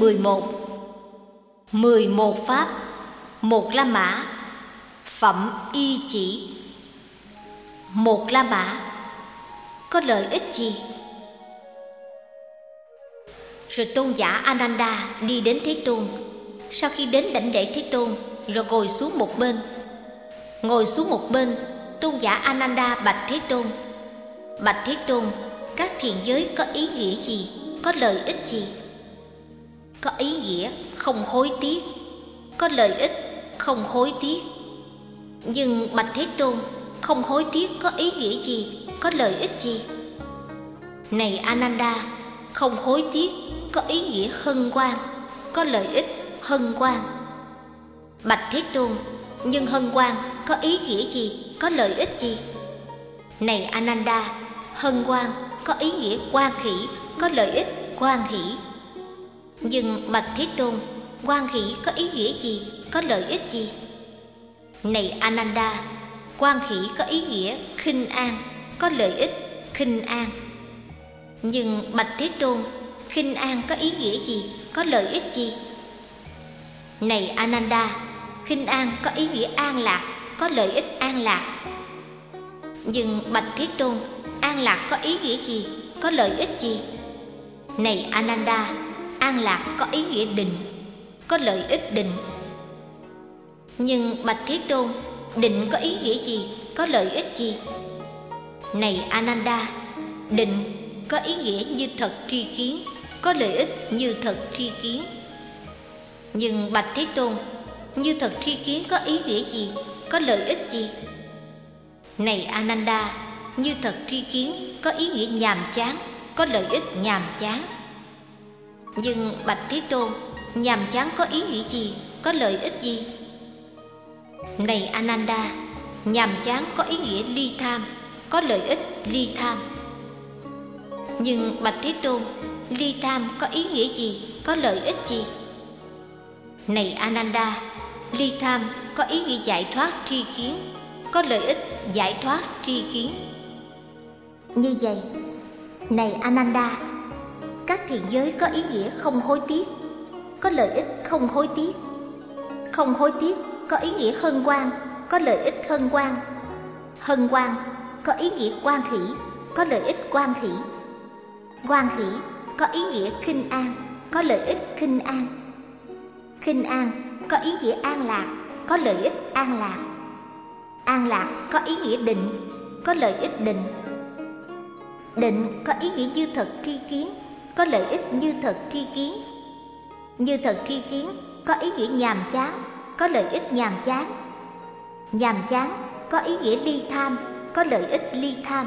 11. 11 pháp, một La Mã, phẩm y chỉ. Một La Mã có lợi ích gì? Rồi tôn giả Ananda đi đến Thế Tôn. Sau khi đến đảnh lễ Thế Tôn, rồi ngồi xuống một bên. Ngồi xuống một bên, tôn giả Ananda bạch Thế Tôn: Bạch Thế Tôn, các thiện giới có ý nghĩa gì? Có lợi ích gì? Có ý nghĩa không hối tiếc, có lợi ích không hối tiếc. Nhưng bạch Thế Tôn, không hối tiếc có ý nghĩa gì? Có lợi ích gì? Này Ananda, không hối tiếc có ý nghĩa hân hoan, có lợi ích hân hoan. Bạch Thế Tôn, nhưng hân hoan có ý nghĩa gì? Có lợi ích gì? Này Ananda, hân hoan có ý nghĩa hoan hỷ, có lợi ích hoan hỷ. Nhưng bạch Thế Tôn, hoan hỷ có ý nghĩa gì? Có lợi ích gì? Này Ananda, hoan hỷ có ý nghĩa khinh an, có lợi ích khinh an. Nhưng bạch Thế Tôn, khinh an có ý nghĩa gì? Có lợi ích gì? Này Ananda, khinh an có ý nghĩa an lạc, có lợi ích an lạc. Nhưng bạch Thế Tôn, an lạc có ý nghĩa gì? Có lợi ích gì? Này Ananda, an lạc có ý nghĩa định, có lợi ích định. Nhưng bạch Thế Tôn, định có ý nghĩa gì? Có lợi ích gì? Này Ananda, định có ý nghĩa như thật tri kiến, có lợi ích như thật tri kiến. Nhưng bạch Thế Tôn, như thật tri kiến có ý nghĩa gì? Có lợi ích gì? Này Ananda, như thật tri kiến có ý nghĩa nhàm chán, có lợi ích nhàm chán. Nhưng bạch Thế Tôn, nhàm chán có ý nghĩa gì? Có lợi ích gì? Này Ananda, nhàm chán có ý nghĩa ly tham, có lợi ích ly tham. Nhưng bạch Thế Tôn, ly tham có ý nghĩa gì? Có lợi ích gì? Này Ananda, ly tham có ý nghĩa giải thoát tri kiến, có lợi ích giải thoát tri kiến. Như vậy, này Ananda, các thiện giới có ý nghĩa không hối tiếc, có lợi ích không hối tiếc. Không hối tiếc có ý nghĩa hân hoan, có lợi ích hân hoan. Hân hoan có ý nghĩa hoan hỷ, có lợi ích hoan hỷ. Hoan hỷ có ý nghĩa khinh an, có lợi ích khinh an. Khinh an có ý nghĩa an lạc, có lợi ích an lạc. An lạc có ý nghĩa định, có lợi ích định. Định có ý nghĩa như thật tri kiến, có lợi ích như thật tri kiến. Như thật tri kiến có ý nghĩa nhàm chán, có lợi ích nhàm chán. Nhàm chán có ý nghĩa ly tham, có lợi ích ly tham.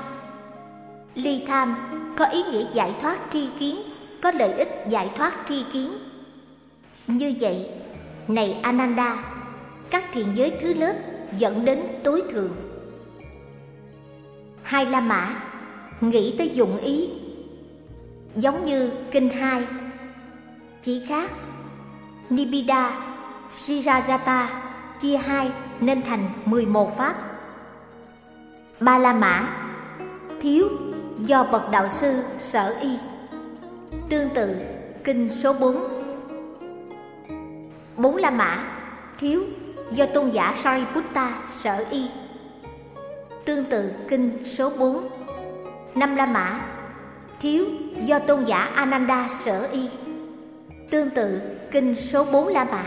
Ly tham có ý nghĩa giải thoát tri kiến, có lợi ích giải thoát tri kiến. Như vậy, này Ananda, các thiện giới thứ lớp dẫn đến tối thượng. Hai La Mã nghĩ tới dụng ý, giống như kinh 2, chỉ khác Nibbida, Srirajata chia 2 nên thành 11 pháp. Ba La Mã thiếu do bậc đạo sư sở y, tương tự kinh số 4. Bốn La Mã thiếu do tôn giả Sariputta sở y, tương tự kinh số 4. Năm La Mã thiếu do tôn giả Ananda sở y, tương tự kinh số 4 La Mã.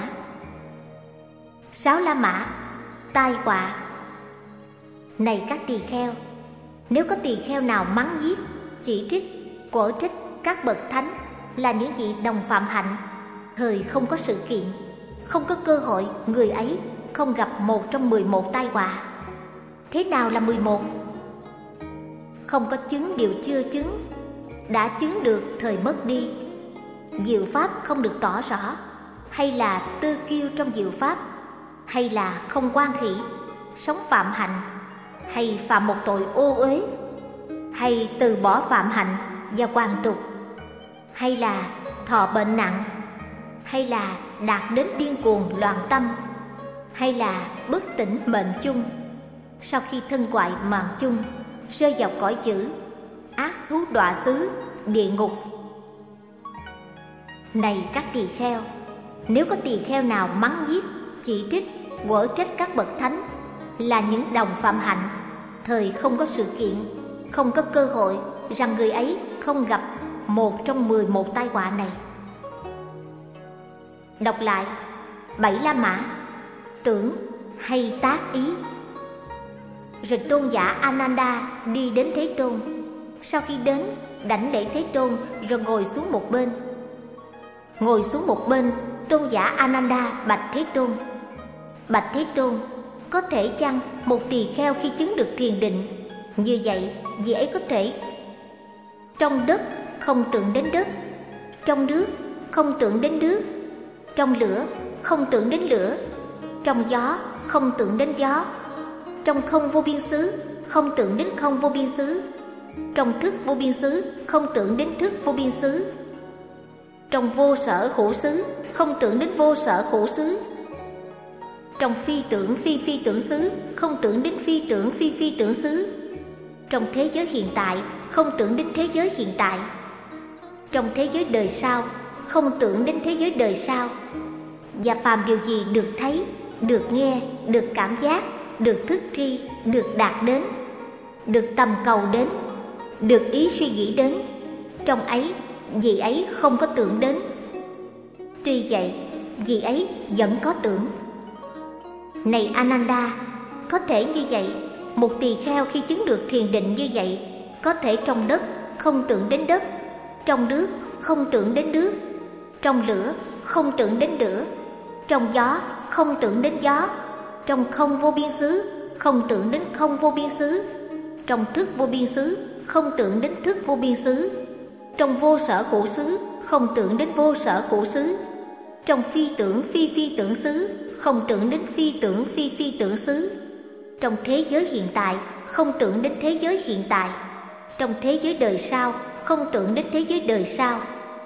6 La Mã tai họa. Này các tỳ kheo, nếu có tỳ kheo nào mắng nhiếc, chỉ trích, quở trích các bậc thánh là những vị đồng phạm hạnh, thời không có sự kiện, không có cơ hội, người ấy không gặp một trong 11 tai họa. Thế nào là 11? Không có chứng điều chưa chứng, đã chứng được thời mất đi, diệu pháp không được tỏ rõ, hay là tư kiêu trong diệu pháp, hay là không hoan hỷ, sống phạm hạnh, hay phạm một tội ô uế, hay từ bỏ phạm hạnh và hoàn tục, hay là thọ bệnh nặng, hay là đạt đến điên cuồng loạn tâm, hay là bất tỉnh mệnh chung, sau khi thân hoại mạng chung, rơi vào cõi chữ ác thú đọa xứ, địa ngục. Này các tỳ kheo, nếu có tỳ kheo nào mắng nhiếc, chỉ trích, quở trách các bậc thánh là những đồng phạm hạnh, thời không có sự kiện, không có cơ hội, rằng người ấy không gặp một trong 11 tai họa này. Đọc lại: 7 La Mã, tưởng hay tác ý. Rồi tôn giả Ananda đi đến Thế Tôn. Sau khi đến, đảnh lễ Thế Tôn rồi ngồi xuống một bên. Ngồi xuống một bên, tôn giả Ananda bạch Thế Tôn: Bạch Thế Tôn, có thể chăng một tỳ kheo khi chứng được thiền định như vậy, vị ấy có thể trong đất không tưởng đến đất, trong nước không tưởng đến nước, trong lửa không tưởng đến lửa, trong gió không tưởng đến gió, trong không vô biên xứ không tưởng đến không vô biên xứ, trong thức vô biên xứ không tưởng đến thức vô biên xứ, trong vô sở hữu xứ không tưởng đến vô sở hữu xứ, trong phi tưởng phi phi tưởng xứ không tưởng đến phi tưởng phi phi tưởng xứ, trong thế giới hiện tại không tưởng đến thế giới hiện tại, trong thế giới đời sau không tưởng đến thế giới đời sau. Và phàm điều gì được thấy, được nghe, được cảm giác, được thức tri, được đạt đến, được tầm cầu đến, được ý suy nghĩ đến, trong ấy vị ấy không có tưởng đến. Tuy vậy, vị ấy vẫn có tưởng. Này Ananda, có thể như vậy, một tỳ kheo khi chứng được thiền định như vậy, có thể trong đất không tưởng đến đất, trong nước không tưởng đến nước, trong lửa không tưởng đến lửa, trong gió không tưởng đến gió, trong không vô biên xứ không tưởng đến không vô biên xứ, trong thức vô biên xứ không tưởng đến thức vô biên xứ, trong vô sở hữu xứ không tưởng đến vô sở hữu xứ, trong phi tưởng phi phi tưởng xứ không tưởng đến phi tưởng phi phi tưởng xứ, trong thế giới hiện tại không tưởng đến thế giới hiện tại, trong thế giới đời sau không tưởng đến thế giới đời sau.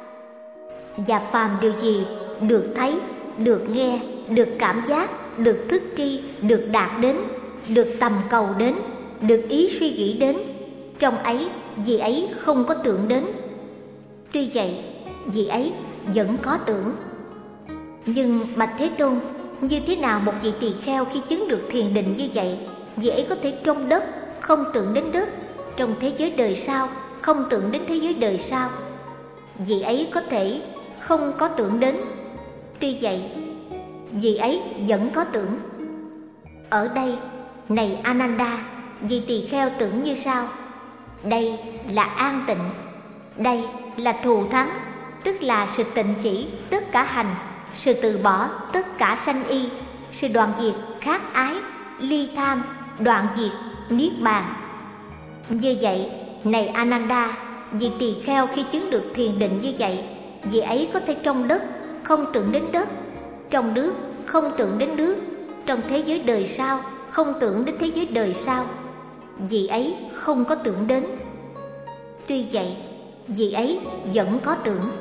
Và phàm điều gì được thấy, được nghe, được cảm giác, được thức tri, được đạt đến, được tầm cầu đến, được ý suy nghĩ đến, trong ấy vị ấy không có tưởng đến. Tuy vậy, vị ấy vẫn có tưởng. Nhưng bạch Thế Tôn, như thế nào một vị tỳ kheo khi chứng được thiền định như vậy, vị ấy có thể trong đất không tưởng đến đất, trong thế giới đời sau không tưởng đến thế giới đời sau, vị ấy có thể không có tưởng đến. Tuy vậy, vị ấy vẫn có tưởng. Ở đây, này Ananda, vị tỳ kheo tưởng như sau: đây là an tịnh, đây là thù thắng, tức là sự tịnh chỉ tất cả hành, sự từ bỏ tất cả sanh y, sự đoạn diệt khát ái, ly tham, đoạn diệt niết bàn. Như vậy, này Ananda, vị tỳ kheo khi chứng được thiền định như vậy, vị ấy có thể trong đất không tưởng đến đất, trong nước không tưởng đến nước, trong thế giới đời sau không tưởng đến thế giới đời sau, vị ấy không có tưởng đến. Tuy vậy, vị ấy vẫn có tưởng.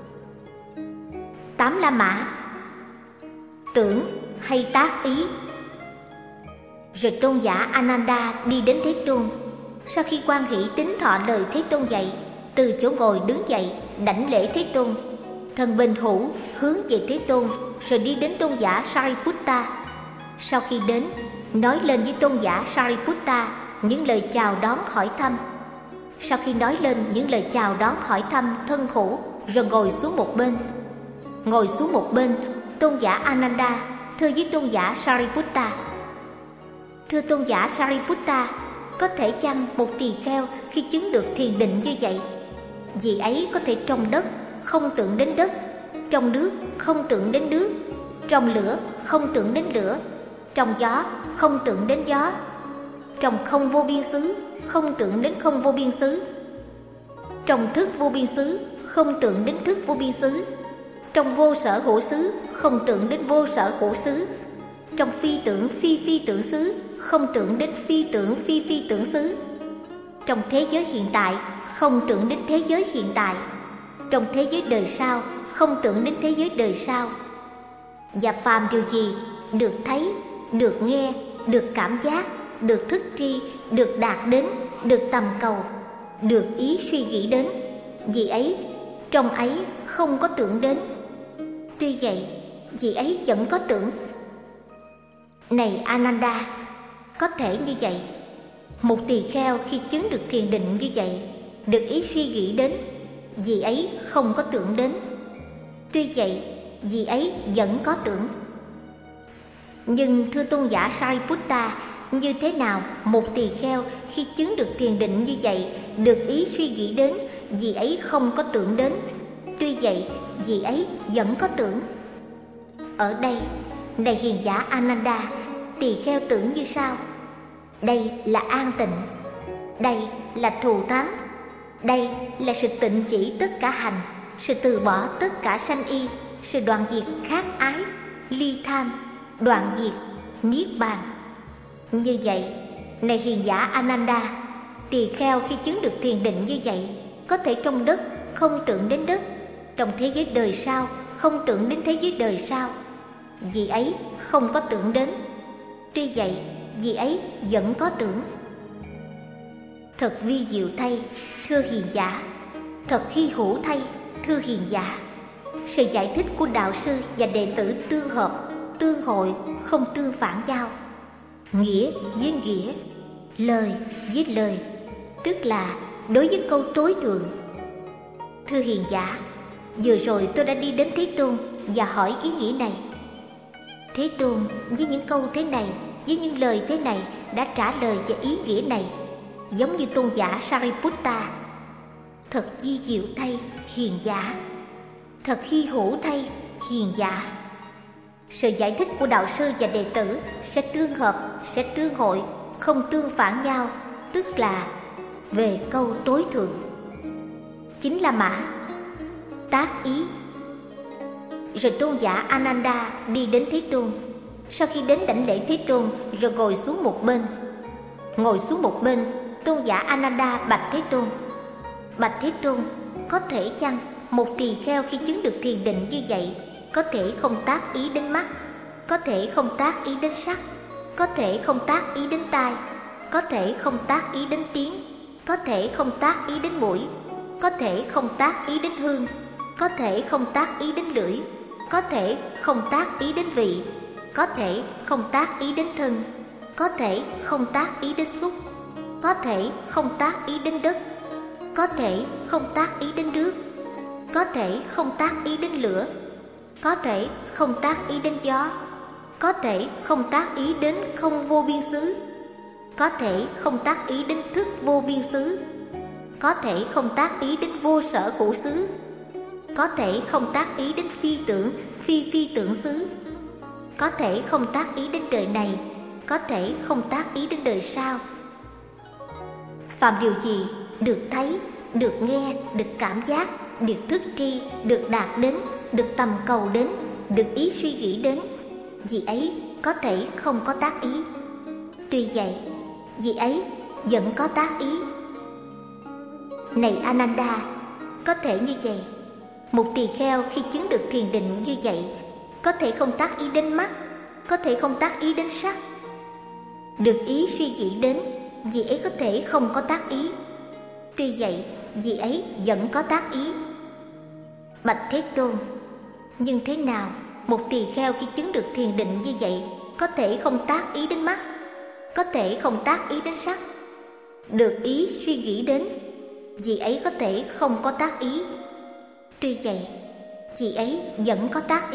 8 La Mã, tưởng hay tác ý. Rồi tôn giả Ananda đi đến Thế Tôn. Sau khi quan hỷ tín thọ lời Thế Tôn dạy, từ chỗ ngồi đứng dậy đảnh lễ Thế Tôn, thần bình hữu hướng về Thế Tôn, rồi đi đến tôn giả Sariputta. Sau khi đến, nói lên với tôn giả Sariputta những lời chào đón hỏi thăm. Sau khi nói lên những lời chào đón hỏi thăm thân hữu, rồi ngồi xuống một bên. Ngồi xuống một bên, tôn giả Ananda thưa với tôn giả Sariputta: thưa tôn giả Sariputta, có thể chăng một tỳ kheo khi chứng được thiền định như vậy, vị ấy có thể trong đất không tưởng đến đất, trong nước không tưởng đến nước, trong lửa không tưởng đến lửa, trong gió không tưởng đến gió, trong không vô biên xứ không tưởng đến không vô biên xứ, trong thức vô biên xứ không tưởng đến thức vô biên xứ, trong vô sở hữu xứ không tưởng đến vô sở hữu xứ, trong phi tưởng phi phi tưởng xứ không tưởng đến phi tưởng phi phi tưởng xứ, trong thế giới hiện tại không tưởng đến thế giới hiện tại, trong thế giới đời sau không tưởng đến thế giới đời sau. Và phàm điều gì được thấy, được nghe, được cảm giác, được thức tri, được đạt đến, được tầm cầu, được ý suy nghĩ đến, vị ấy trong ấy không có tưởng đến. Tuy vậy, vị ấy vẫn có tưởng. Này Ananda, có thể như vậy. Một tỳ kheo khi chứng được thiền định như vậy, được ý suy nghĩ đến, vị ấy không có tưởng đến. Tuy vậy, vị ấy vẫn có tưởng. Nhưng thưa tôn giả Sariputta, như thế nào một tỳ kheo khi chứng được thiền định như vậy, được ý suy nghĩ đến, vị ấy không có tưởng đến? Tuy vậy, vị ấy vẫn có tưởng. Ở đây, này hiền giả Ananda, tỳ kheo tưởng như sau: đây là an tịnh, đây là thù thắng, đây là sự tịnh chỉ tất cả hành, sự từ bỏ tất cả sanh y, sự đoạn diệt khát ái, ly tham, đoạn diệt niết bàn. Như vậy, này hiền giả Ananda, tỳ kheo khi chứng được thiền định như vậy, có thể trong đất không tưởng đến đất, trong thế giới đời sau không tưởng đến thế giới đời sau, vị ấy không có tưởng đến. Tuy vậy, vị ấy vẫn có tưởng. Thật vi diệu thay, thưa hiền giả, thật hy hữu thay, thưa hiền giả. Sự giải thích của đạo sư và đệ tử tương hợp, tương hội, không tương phản giao. Nghĩa với nghĩa, lời với lời, tức là đối với câu tối thượng. Thưa hiền giả, vừa rồi tôi đã đi đến Thế Tôn và hỏi ý nghĩa này. Thế Tôn với những câu thế này, với những lời thế này đã trả lời về ý nghĩa này, giống như tôn giả Sariputta. Thật vi diệu thay, hiền giả, thật hy hữu thay, hiền giả. Sự giải thích của đạo sư và đệ tử sẽ tương hợp, sẽ tương hội, không tương phản nhau, tức là về câu tối thượng. Chính là mã, tác ý. Rồi tôn giả Ananda đi đến Thế Tôn. Sau khi đến đảnh lễ Thế Tôn rồi ngồi xuống một bên. Ngồi xuống một bên, tôn giả Ananda bạch Thế Tôn: bạch Thế Tôn, có thể chăng một tỳ kheo khi chứng được thiền định như vậy, có thể không tác ý đến mắt, có thể không tác ý đến sắc, có thể không tác ý đến tai, có thể không tác ý đến tiếng, có thể không tác ý đến mũi, có thể không tác ý đến hương, có thể không tác ý đến lưỡi, có thể không tác ý đến vị, có thể không tác ý đến thân, có thể không tác ý đến xúc, có thể không tác ý đến đất, có thể không tác ý đến nước, có thể không tác ý đến lửa, có thể không tác ý đến gió, có thể không tác ý đến không vô biên xứ, có thể không tác ý đến thức vô biên xứ, có thể không tác ý đến vô sở hữu xứ, có thể không tác ý đến phi tưởng, phi tưởng xứ, có thể không tác ý đến đời này, có thể không tác ý đến đời sau. Phàm điều gì được thấy, được nghe, được cảm giác, được thức tri, được đạt đến, được tầm cầu đến, được ý suy nghĩ đến, vị ấy có thể không có tác ý. Tuy vậy, vị ấy vẫn có tác ý. Này Ananda, có thể như vậy. Một tỳ kheo khi chứng được thiền định như vậy, có thể không tác ý đến mắt, có thể không tác ý đến sắc. Được ý suy nghĩ đến, vị ấy có thể không có tác ý. Tuy vậy, vị ấy vẫn có tác ý. Bạch Thế Tôn, nhưng thế nào một tỳ kheo khi chứng được thiền định như vậy, có thể không tác ý đến mắt, có thể không tác ý đến sắc. Được ý suy nghĩ đến, vị ấy có thể không có tác ý. Tuy vậy, vị ấy vẫn có tác ý.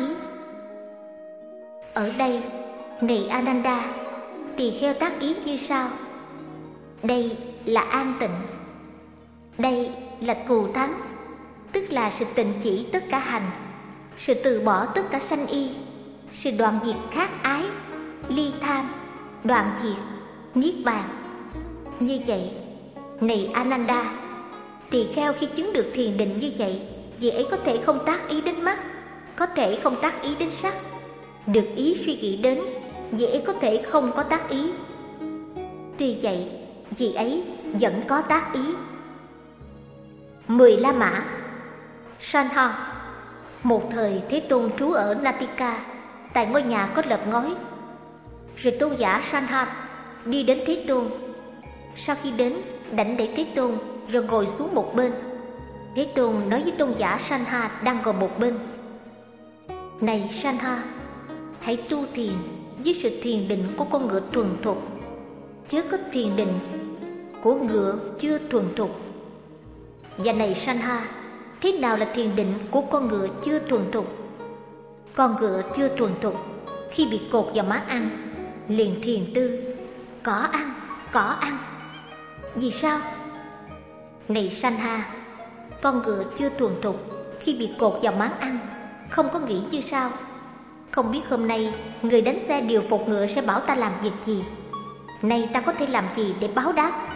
Ở đây, này Ananda, tỳ kheo tác ý như sau: đây là an tịnh, đây là thù thắng, tức là sự tịnh chỉ tất cả hành, sự từ bỏ tất cả sanh y, sự đoạn diệt khát ái, ly tham, đoạn diệt niết bàn. Như vậy, này Ananda, tỳ kheo khi chứng được thiền định như vậy, vị ấy có thể không tác ý đến mắt, có thể không tác ý đến sắc. Được ý suy nghĩ đến, vị ấy có thể không có tác ý. Tuy vậy, vị ấy vẫn có tác ý. 10 La Mã. Sanha. Một thời Thế Tôn trú ở Natika, tại ngôi nhà có lợp ngói. Rồi tôn giả Sanha đi đến Thế Tôn. Sau khi đến, đảnh lễ Thế Tôn rồi ngồi xuống một bên. Thế Tôn nói với tôn giả Sanha đang ngồi một bên: Này Sanha, hãy tu thiền với sự thiền định của con ngựa thuần thục, chứ có thiền định của ngựa chưa thuần thục. Và này Sanha, thế nào là thiền định của con ngựa chưa thuần thục? Con ngựa chưa thuần thục khi bị cột vào máng ăn liền thiền tư: cỏ ăn, cỏ ăn. Vì sao? Này Sanha, con ngựa chưa thuần thục khi bị cột vào máng ăn không có nghĩ như sau: không biết hôm nay người đánh xe điều phục ngựa sẽ bảo ta làm việc gì, nay ta có thể làm gì để báo đáp.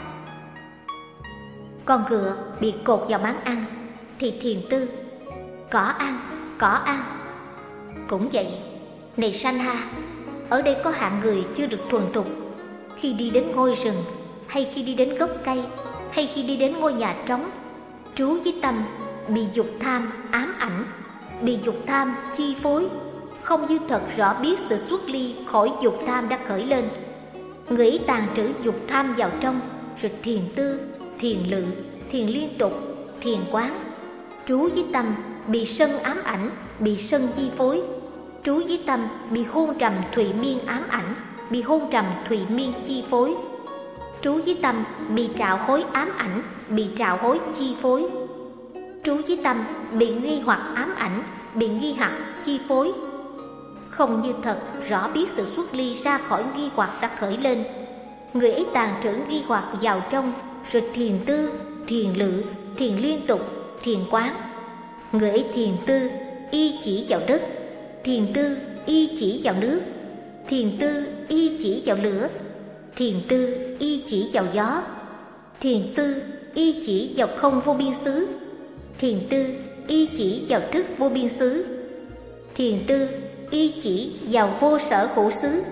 Con ngựa bị cột vào máng ăn thì thiền tư: cỏ ăn, cỏ ăn. Cũng vậy, này Sanha, ở đây có hạng người chưa được thuần thục. Khi đi đến ngôi rừng, hay khi đi đến gốc cây, hay khi đi đến ngôi nhà trống, trú với tâm bị dục tham ám ảnh, bị dục tham chi phối, không như thật rõ biết sự xuất ly khỏi dục tham đã khởi lên. Người ấy tàn trữ dục tham vào trong, rồi thiền tư, thiền lự, thiền liên tục, thiền quán. Trú với tâm bị sân ám ảnh, bị sân chi phối. Trú với tâm bị hôn trầm thụy miên ám ảnh, bị hôn trầm thụy miên chi phối. Trú với tâm bị trạo hối ám ảnh, bị trạo hối chi phối. Trú với tâm bị nghi hoặc ám ảnh, bị nghi hoặc chi phối. Không như thật rõ biết sự xuất ly ra khỏi nghi hoặc đã khởi lên. Người ấy tàn trữ nghi hoặc vào trong, rồi thiền tư, thiền lự, thiền liên tục, thiền quán. Người ấy thiền tư y chỉ vào đất, thiền tư y chỉ vào nước, thiền tư y chỉ vào lửa, thiền tư y chỉ vào gió, thiền tư y chỉ vào không vô biên xứ, thiền tư y chỉ vào thức vô biên xứ, thiền tư y chỉ vào vô sở hữu xứ,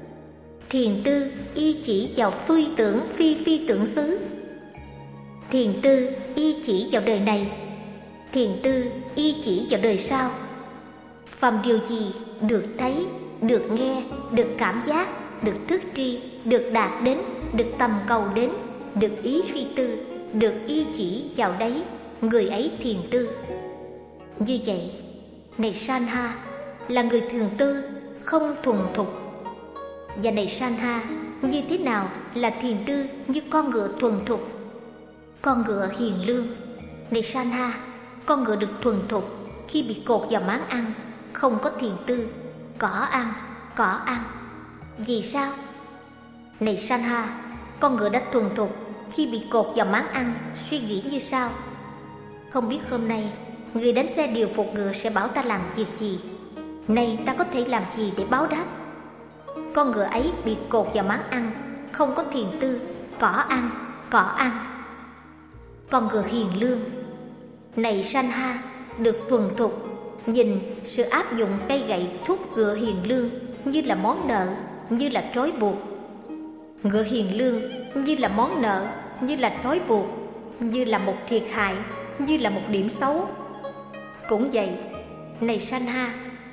thiền tư y chỉ vào phi tưởng phi phi tưởng xứ, thiền tư y chỉ vào đời này, thiền tư y chỉ vào đời sau. Phàm điều gì được thấy, được nghe, được cảm giác, được thức tri, được đạt đến, được tầm cầu đến, được ý suy tư, được y chỉ vào đấy, người ấy thiền tư. Như vậy, này Sanha, là người thường tư, không thuần thục. Và này Sanha, như thế nào là thiền tư như con ngựa thuần thục? Con ngựa hiền lương. Này Sanha, con ngựa được thuần thục khi bị cột vào máng ăn, không có thiền tư: cỏ ăn, cỏ ăn. Vì sao? Này Sanha, con ngựa đã thuần thục khi bị cột vào máng ăn suy nghĩ như sau: không biết hôm nay người đánh xe điều phục ngựa sẽ bảo ta làm việc gì, nay ta có thể làm gì để báo đáp. Con ngựa ấy bị cột vào máng ăn, không có thiền tư: cỏ ăn, cỏ ăn. Con ngựa hiền lương. Này Sanha, được thuần thục, nhìn sự áp dụng cây gậy thúc ngựa hiền lương như là món nợ, như là trói buộc. Ngựa hiền lương như là món nợ, như là trói buộc, như là một thiệt hại, như là một điểm xấu. Cũng vậy, này Sanha,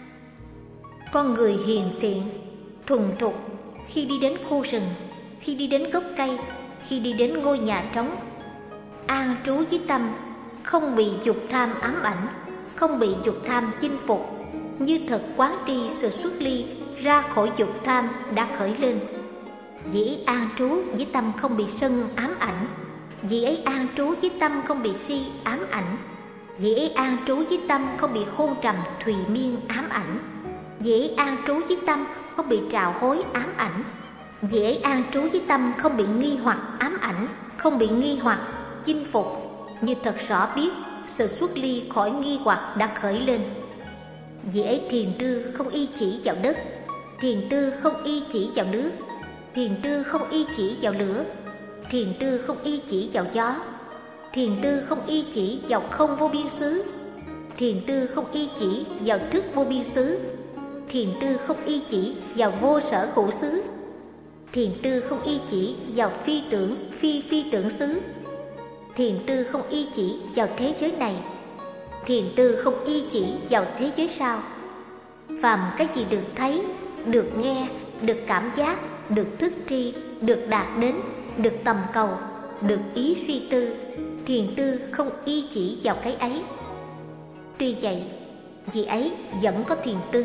con người hiền thiện, thuần thục khi đi đến khu rừng, khi đi đến gốc cây, khi đi đến ngôi nhà trống, an trú với tâm, không bị dục tham ám ảnh, không bị dục tham chinh phục, như thật quán tri sự xuất ly ra khỏi dục tham đã khởi lên. Vì ấy an trú với tâm không bị sân ám ảnh, vì ấy an trú với tâm không bị si ám ảnh, vì ấy an trú với tâm không bị hôn trầm thùy miên ám ảnh, vì ấy an trú với tâm không bị trạo hối ám ảnh, vì ấy an trú với tâm không bị nghi hoặc ám ảnh, không bị nghi hoặc chinh phục, như thật rõ biết sự xuất ly khỏi nghi hoặc đã khởi lên. Vì ấy thiền tư không y chỉ vào đất, thiền tư không y chỉ vào nước, thiền tư không y chỉ vào lửa, thiền tư không y chỉ vào gió, thiền tư không y chỉ vào không vô biên xứ, thiền tư không y chỉ vào thức vô biên xứ, thiền tư không y chỉ vào vô sở hữu xứ, thiền tư không y chỉ vào phi tưởng phi phi tưởng xứ, thiền tư không y chỉ vào thế giới này, thiền tư không y chỉ vào thế giới sau. Phàm cái gì được thấy, được nghe, được cảm giác, được thức tri, được đạt đến, được tầm cầu, được ý suy tư, thiền tư không y chỉ vào cái ấy. Tuy vậy, vị ấy vẫn có thiền tư.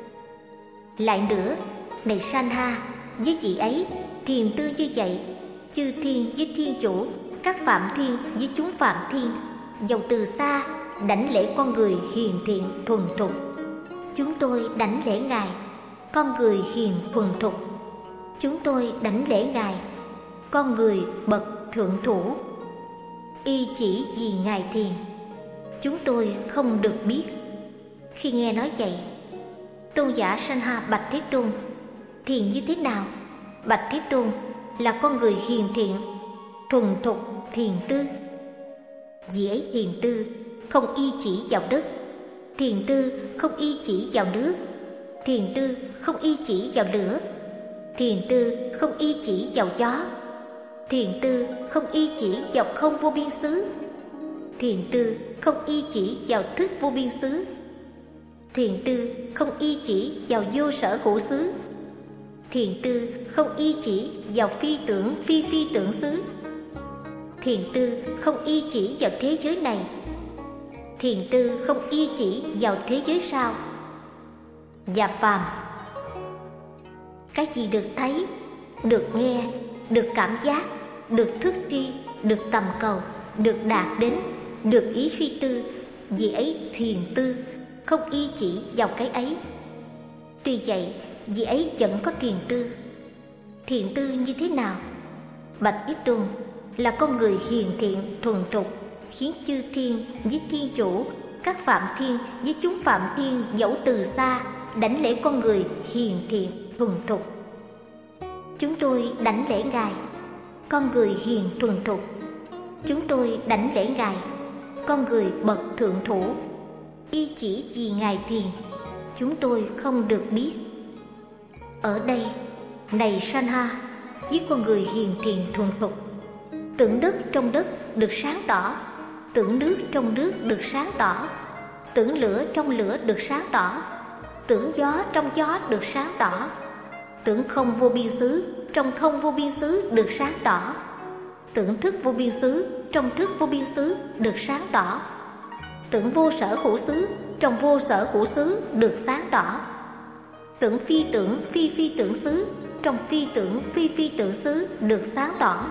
Lại nữa, này Sanha, với vị ấy thiền tư như vậy, chư thiên với thiên chủ, các phạm thiên với chúng phạm thiên, dầu từ xa đảnh lễ con người hiền thiện thuần thục. Chúng tôi đảnh lễ Ngài, con người hiền thuần thục. Chúng tôi đảnh lễ Ngài, con người bậc thượng thủ. Y chỉ vì Ngài thiền, chúng tôi không được biết. Khi nghe nói vậy, tôn giả Sanha bạch Thế Tôn: thiền như thế nào? Bạch Thế Tôn: là con người hiền thiện, thuần thục thiền tư. Vì ấy thiền tư không y chỉ vào đất, thiền tư không y chỉ vào nước, thiền tư không y chỉ vào lửa, thiền tư không y chỉ vào gió, thiền tư không y chỉ vào không vô biên xứ, thiền tư không y chỉ vào thức vô biên xứ, thiền tư không y chỉ vào vô sở hữu xứ, thiền tư không y chỉ vào phi tưởng phi phi tưởng xứ, thiền tư không y chỉ vào thế giới này, thiền tư không y chỉ vào thế giới sau. Và phàm, cái gì được thấy, được nghe, được cảm giác, được thức tri, được tầm cầu, được đạt đến, được ý suy tư, vì ấy thiền tư không y chỉ vào cái ấy. Tuy vậy, vì ấy vẫn có thiền tư. Thiền tư như thế nào? Bạch Thế Tôn: là con người hiền thiện thuần thục, khiến chư thiên với thiên chủ, các phạm thiên với chúng phạm thiên dẫu từ xa đảnh lễ con người hiền thiện thuần thục. Chúng tôi đảnh lễ Ngài, con người hiền thuần thục. Chúng tôi đảnh lễ Ngài, con người bậc thượng thủ. Y chỉ vì Ngài thiền, chúng tôi không được biết. Ở đây, này Sanha, với con người hiền thiện thuần thục, tưởng đất trong đất được sáng tỏ, tưởng nước trong nước được sáng tỏ, tưởng lửa trong lửa được sáng tỏ, tưởng gió trong gió được sáng tỏ, tưởng không vô biên xứ trong không vô biên xứ được sáng tỏ, tưởng thức vô biên xứ trong thức vô biên xứ được sáng tỏ, tưởng vô sở hữu xứ trong vô sở hữu xứ được sáng tỏ, tưởng phi phi tưởng xứ trong phi phi tưởng xứ được sáng tỏ,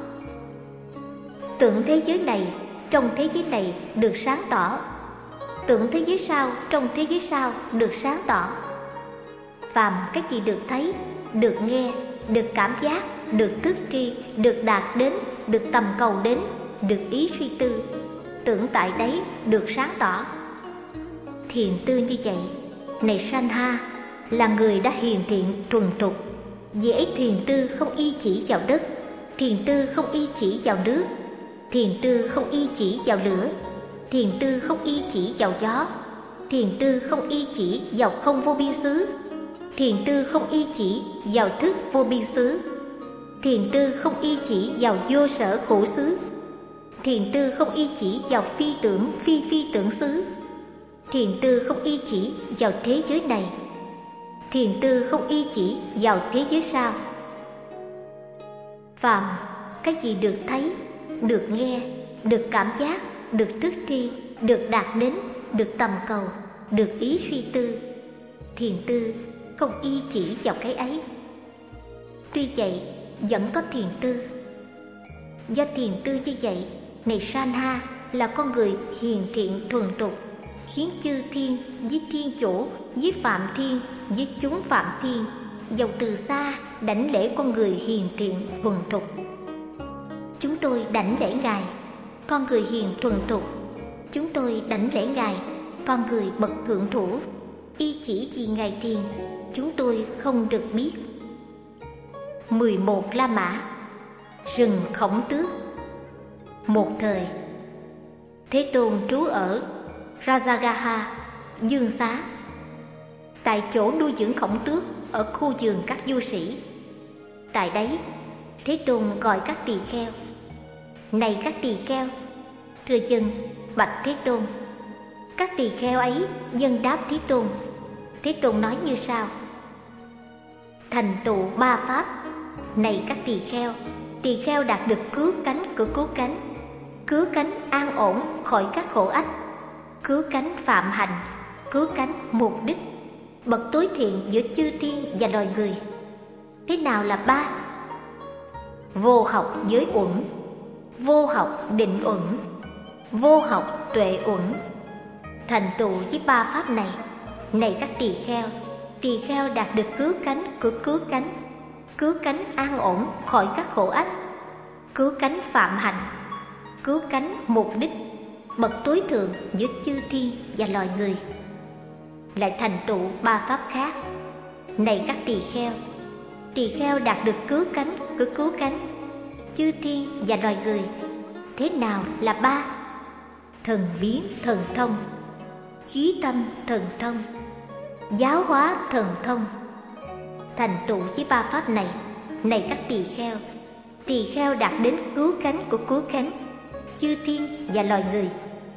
tưởng thế giới này trong thế giới này được sáng tỏ, tưởng thế giới sau trong thế giới sau được sáng tỏ. Phàm cái gì được thấy, được nghe, được cảm giác, được thức tri, được đạt đến, được tầm cầu đến, được ý suy tư, tưởng tại đấy được sáng tỏ. Thiền tư như vậy, này Sanha, là người đã hiền thiện thuần thục. Vì ấy thiền tư không y chỉ vào đất, thiền tư không y chỉ vào nước, thiền tư không y chỉ vào lửa, thiền tư không y chỉ vào gió, thiền tư không y chỉ vào không vô biên xứ, thiền tư không y chỉ vào thức vô biên xứ, thiền tư không y chỉ vào vô sở hữu xứ, thiền tư không y chỉ vào phi phi tưởng xứ, thiền tư không y chỉ vào thế giới này, thiền tư không y chỉ vào thế giới sau. Phàm cái gì được thấy, được nghe, được cảm giác, được thức tri, được đạt đến, được tầm cầu, được ý suy tư, thiền tư không y chỉ vào cái ấy. Tuy vậy vẫn có thiền tư. Do thiền tư như vậy, này Sanha, là con người hiền thiện thuần thục, khiến chư thiên với thiên chủ, với phạm thiên, với chúng phạm thiên dầu từ xa đảnh lễ con người hiền thiện thuần thục. Chúng tôi đảnh lễ Ngài, con người hiền thuần thục. Chúng tôi đảnh lễ Ngài, con người bậc thượng thủ. Y chỉ vì Ngài thiền, chúng tôi không được biết. 11 La Mã, rừng Khổng Tước. Một thời, Thế Tôn trú ở Rajagaha, Dương Xá, tại chỗ nuôi dưỡng khổng tước ở khu vườn các du sĩ. Tại đấy, Thế Tôn gọi các tỳ kheo: này các tỳ kheo. Thưa dân, bạch Thế Tôn. Các tỳ kheo ấy dân đáp Thế Tôn. Thế Tôn nói như sau: thành tựu ba pháp. Này các tỳ kheo đạt được cứu cánh của cứu cánh an ổn khỏi các khổ ách, cứu cánh phạm hành, cứu cánh, mục đích, bậc tối thiện giữa chư thiên và loài người. Thế nào là ba? Vô học giới uẩn, vô học định uẩn, vô học tuệ uẩn. Thành tựu với ba pháp này, này các tỳ kheo đạt được cứu cánh của cứu cánh an ổn khỏi các khổ ách, cứu cánh phạm hạnh, cứu cánh mục đích, bậc tối thượng giữa chư thiên và loài người. Lại thành tựu ba pháp khác, này các tỳ kheo đạt được cứu cánh của cứu cánh chư thiên và loài người. Thế nào là ba? Thần biến thần thông, khí tâm thần thông, giáo hóa thần thông. Thành tựu với ba pháp này, này các tỳ kheo đạt đến cứu cánh của cứu cánh chư thiên và loài người.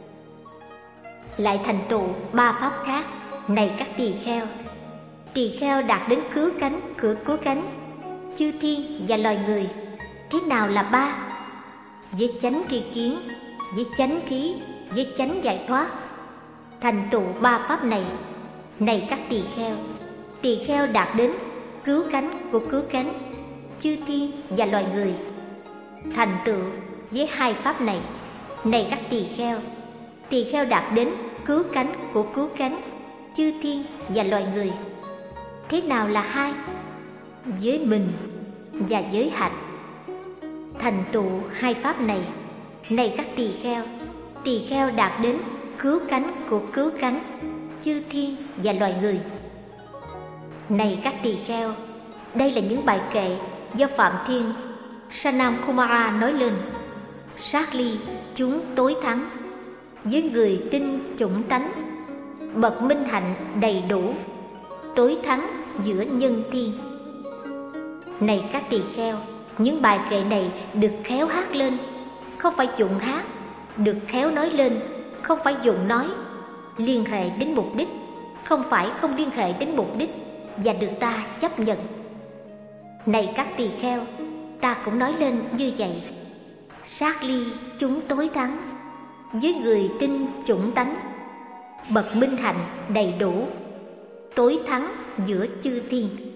Lại thành tựu ba pháp khác, này các tỳ kheo đạt đến cứu cánh của cứu cánh chư thiên và loài người. Thế nào là ba? Với chánh tri kiến, với chánh trí, với chánh giải thoát. Thành tựu ba pháp này, này các tỳ kheo đạt đến cứu cánh của cứu cánh chư thiên và loài người. Thành tựu với hai pháp này, này các tỳ kheo đạt đến cứu cánh của cứu cánh chư thiên và loài người. Thế nào là hai? Với mình và giới hạnh. Thành tựu hai pháp này, này các tỳ kheo đạt đến cứu cánh của cứu cánh chư thiên và loài người. Này các tỳ kheo, đây là những bài kệ do Phạm Thiên Sanam Kumara nói lên. Sát ly chúng tối thắng, với người tin chủng tánh, bậc minh hạnh đầy đủ, tối thắng giữa nhân thiên. Này các tỳ kheo, những bài kệ này được khéo hát lên, không phải dụng hát, được khéo nói lên, không phải dụng nói, liên hệ đến mục đích, không phải không liên hệ đến mục đích, và được ta chấp nhận. Này các tỳ kheo, ta cũng nói lên như vậy. Sát ly chúng tối thắng, với người tin chủng tánh, bậc minh hạnh đầy đủ, tối thắng giữa chư thiên.